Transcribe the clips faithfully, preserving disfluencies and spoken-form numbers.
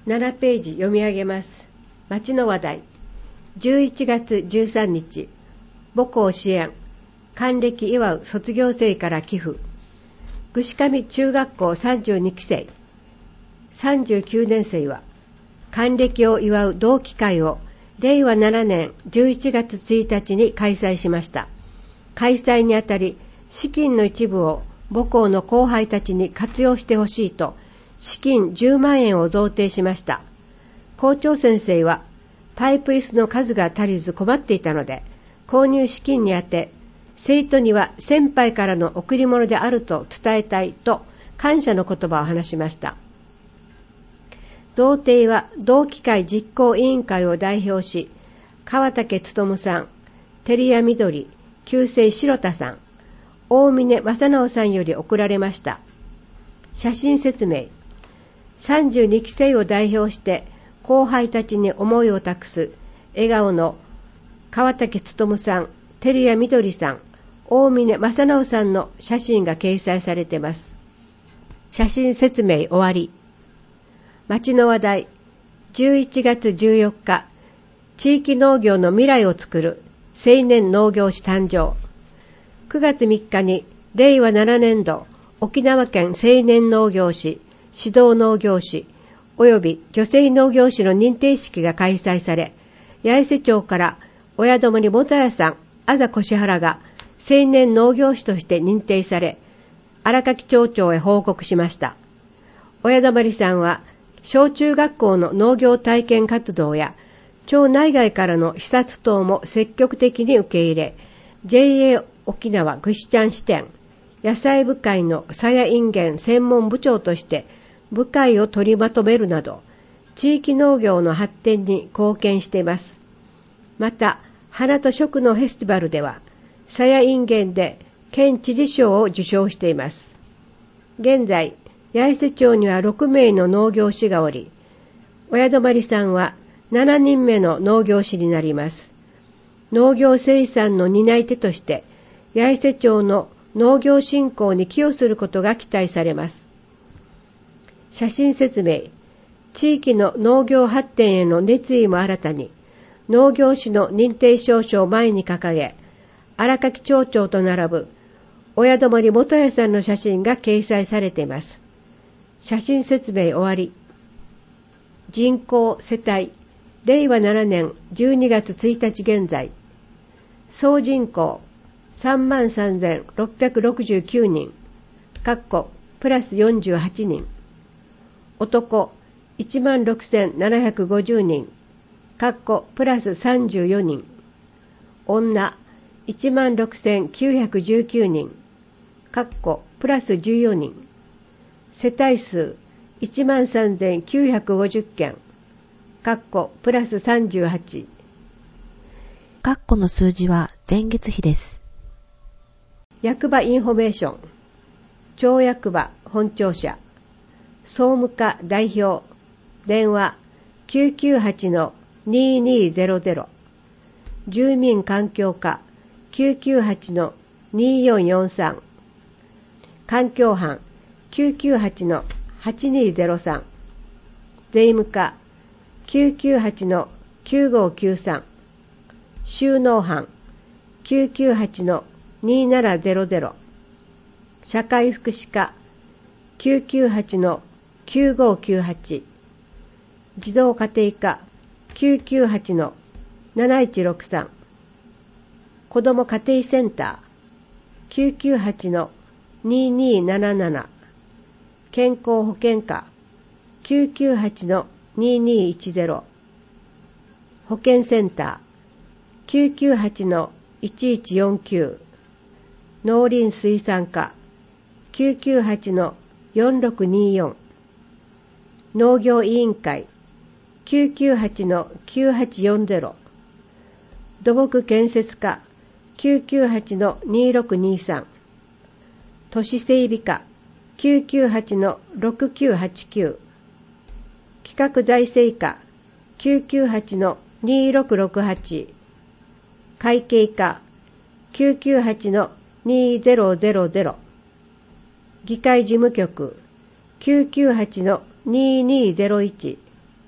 ななページ読み上げます。町の話題。じゅういちがつじゅうさんにち、母校支援、還暦祝う卒業生から寄付。串上中学校さんじゅうにきせい、さんじゅうきゅうねんせいは、還暦を祝う同期会をれいわななねんじゅういちがつついたちに開催しました。開催にあたり、資金の一部を母校の後輩たちに活用してほしいと、資金じゅうまんえんを贈呈しました。校長先生は、パイプ椅子の数が足りず困っていたので、購入資金に充て、生徒には先輩からの贈り物であると伝えたいと感謝の言葉を話しました。贈呈は同期会実行委員会を代表し、川竹勉さん、照屋みどり、旧姓白田さん、大峰正直さんより贈られました。写真説明。さんじゅうにきせいを代表して後輩たちに思いを託す笑顔の川竹勉さん、照屋みどりさん、大峰正直さんの写真が掲載されています。写真説明終わり。町の話題。じゅういちがつじゅうよっか、地域農業の未来をつくる青年農業士誕生。くがつみっかにれいわななねんど沖縄県青年農業士、指導農業士及び女性農業士の認定式が開催され、八重瀬町から親どもに元屋さん、あざこしはらが青年農業士として認定され、荒垣町長へ報告しました。親どまりさんは、小中学校の農業体験活動や、町内外からの視察等も積極的に受け入れ、ジェイエー 沖縄ぐしちゃん支店、野菜部会のさやいんげん専門部長として、部会を取りまとめるなど、地域農業の発展に貢献しています。また、花と食のフェスティバルでは、さやいんげんで県知事賞を受賞しています。現在、八重瀬町にはろくめいの農業士がおり、親どまりさんはしちにんめの農業士になります。農業生産の担い手として、八重瀬町の農業振興に寄与することが期待されます。写真説明。地域の農業発展への熱意も新たに、農業士の認定証書を前に掲げ、荒垣町長と並ぶ親どまり元屋さんの写真が掲載されています。写真説明終わり。人口世帯れいわななねんじゅうにがつついたち現在、総人口さんまんさんぜんろっぴゃくろくじゅうきゅうにん、かっこプラスよんじゅうはちにん、男いちまんろくせんななひゃくごじゅうにん、かっこプラスさんじゅうよにん、女いちまんろくせんきゅうひゃくじゅうきゅうにん、かっこプラスじゅうよにん、世帯数いちまんさんぜんきゅうひゃくごじゅっけん、かっこプラスさんじゅうはち。 かっこの数字は前月比です。 役場インフォメーション。町役場本庁舎。総務課代表。電話 きゅうきゅうはちのにーにーゼロゼロ。住民環境課 きゅうきゅうはちのにーよんよんさん。環境班 きゅうきゅうはちのはちにーゼロさん。税務課 きゅうきゅうはちのきゅうごーきゅうさん。収納班 きゅうきゅうはちのにーななゼロゼロ。社会福祉課 きゅうきゅうはちのきゅうごーきゅうはち。児童家庭課 きゅうきゅうはちのなないちろくさん。子ども家庭センター きゅうきゅうはちのにーにーなななな。健康保険課 きゅうきゅうはちのにーにーいちゼロ。保健センター きゅうきゅうはちのいちいちよんきゅう。農林水産課 きゅうきゅうはちのよんろくにーよん。農業委員会 きゅうきゅうはちのきゅうはちよんゼロ。土木建設課 きゅうきゅうはちのにーろくにーさん。都市整備課 きゅうきゅうはちのろくきゅうはちきゅう。企画財政課 きゅうきゅうはちのにーろくろくはち。会計課 きゅうきゅうはちのにーゼロゼロゼロ。議会事務局 きゅうきゅうはちのにーにーゼロいち。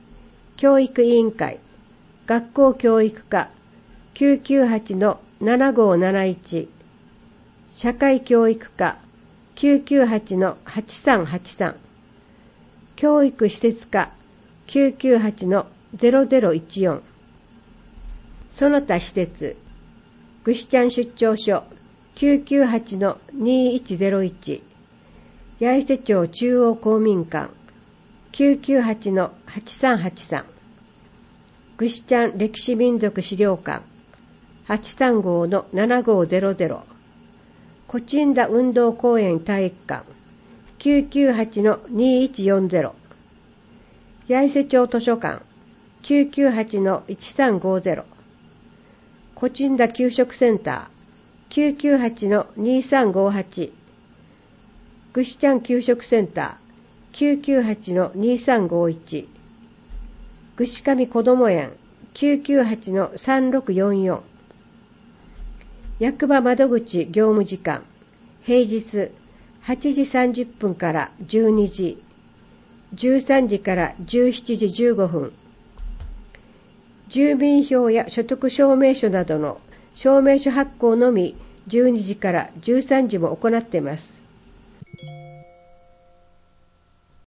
教育委員会、学校教育課 きゅうきゅうはちのななごーなないち、社会教育課 きゅうきゅうはちのはちさんはちさん、教育施設課 きゅうきゅうはちのゼロゼロいちよん、その他施設、ぐしちゃん出張所 きゅうきゅうはちのにいちゼロいち、八重瀬町中央公民館 きゅうきゅうはちのはちさんはちさん、ぐしちゃん歴史民族資料館はちさんごーのななごーゼロゼロ、コチンダ運動公園体育館 きゅうきゅうはちのにいちよんゼロ、八重瀬町図書館 きゅうきゅうはちのいちさんごーゼロ、コチンダ給食センター きゅうきゅうはちのにさんごーはち、ぐしちゃん給食センター きゅうきゅうはちのにさんごーいち、ぐしかみこども園 きゅうきゅうはちのさんろくよんよん、役場窓口業務時間、平日はちじさんじゅっぷんからじゅうにじ、じゅうさんじからじゅうしちじじゅうごふん、住民票や所得証明書などの証明書発行のみじゅうにじからじゅうさんじも行っています。